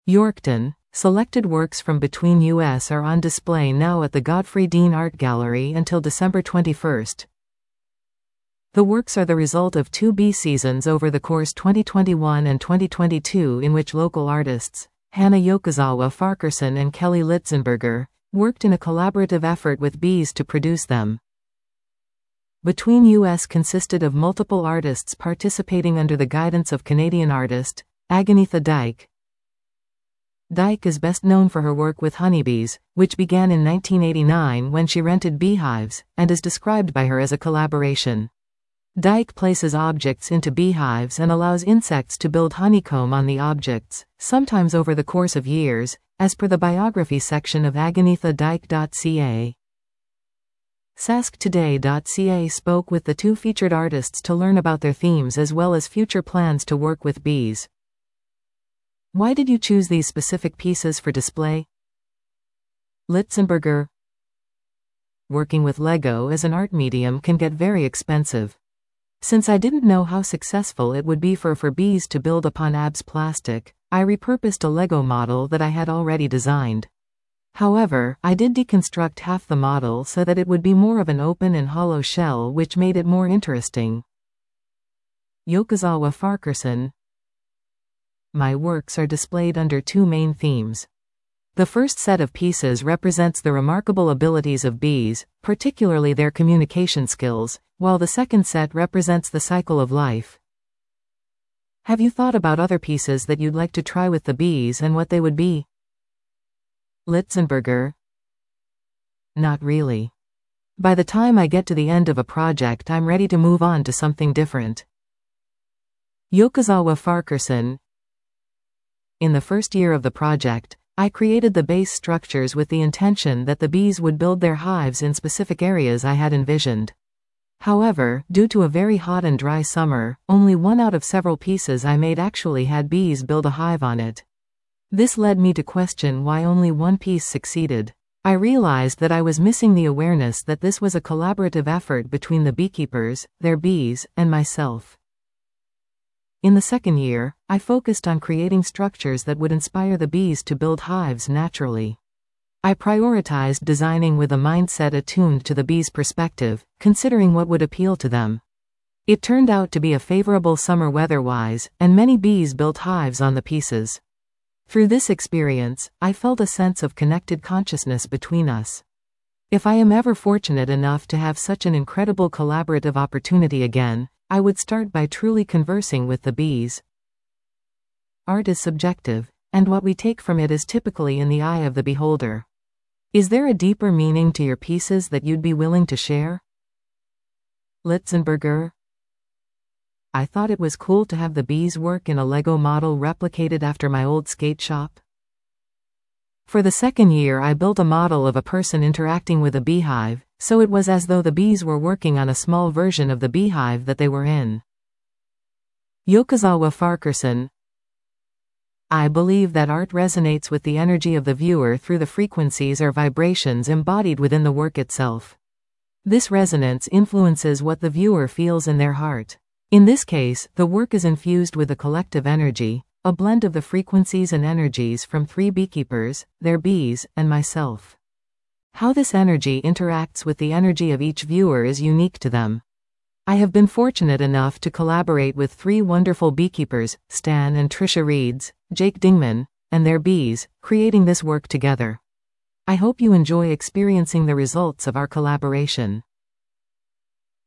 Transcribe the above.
Yorkton. Selected works from between US are on display now at the Godfrey Dean Art Gallery until December 21st. The works are the result of 2 bee seasons over the course 2021 and 2022 in which local artists, Hannah Yokozawa Farquharson and Kelly Litzenberger, worked in a collaborative effort with bees to produce them. Between US consisted of multiple artists participating under the guidance of Canadian artist, Aganitha Dyke. Dyke is best known for her work with honeybees, which began in 1989 when she rented beehives, and is described by her as a collaboration. Dyke places objects into beehives and allows insects to build honeycomb on the objects, sometimes over the course of years, as per the biography section of aganithadyke.ca. sasktoday.ca spoke with the 2 featured artists to learn about their themes as well as future plans to work with bees. Why did you choose these specific pieces for display? Litzenberger. Working with Lego as an art medium can get very expensive. Since I didn't know how successful it would be for bees to build upon ABS plastic, I repurposed a Lego model that I had already designed. However, I did deconstruct half the model so that it would be more of an open and hollow shell, which made it more interesting. Yokozawa Farquharson. My works are displayed under 2 main themes. The first set of pieces represents the remarkable abilities of bees, particularly their communication skills, while the second set represents the cycle of life. Have you thought about other pieces that you'd like to try with the bees and what they would be? Litzenberger. Not really. By the time I get to the end of a project, I'm ready to move on to something different. Yokozawa Farquharson. In the first year of the project, I created the base structures with the intention that the bees would build their hives in specific areas I had envisioned. However, due to a very hot and dry summer, only one out of several pieces I made actually had bees build a hive on it. This led me to question why only one piece succeeded. I realized that I was missing the awareness that this was a collaborative effort between the beekeepers, their bees, and myself. In the second year, I focused on creating structures that would inspire the bees to build hives naturally. I prioritized designing with a mindset attuned to the bees' perspective, considering what would appeal to them. It turned out to be a favorable summer weather-wise, and many bees built hives on the pieces. Through this experience, I felt a sense of connected consciousness between us. If I am ever fortunate enough to have such an incredible collaborative opportunity again, I would start by truly conversing with the bees. Art is subjective, and what we take from it is typically in the eye of the beholder. Is there a deeper meaning to your pieces that you'd be willing to share? Litzenberger. I thought it was cool to have the bees work in a Lego model replicated after my old skate shop. For the second year, I built a model of a person interacting with a beehive, so it was as though the bees were working on a small version of the beehive that they were in. Yokozawa Farquharson. I believe that art resonates with the energy of the viewer through the frequencies or vibrations embodied within the work itself. This resonance influences what the viewer feels in their heart. In this case, the work is infused with a collective energy, a blend of the frequencies and energies from 3 beekeepers, their bees, and myself. How this energy interacts with the energy of each viewer is unique to them. I have been fortunate enough to collaborate with 3 wonderful beekeepers, Stan and Trisha Reeds, Jake Dingman, and their bees, creating this work together. I hope you enjoy experiencing the results of our collaboration.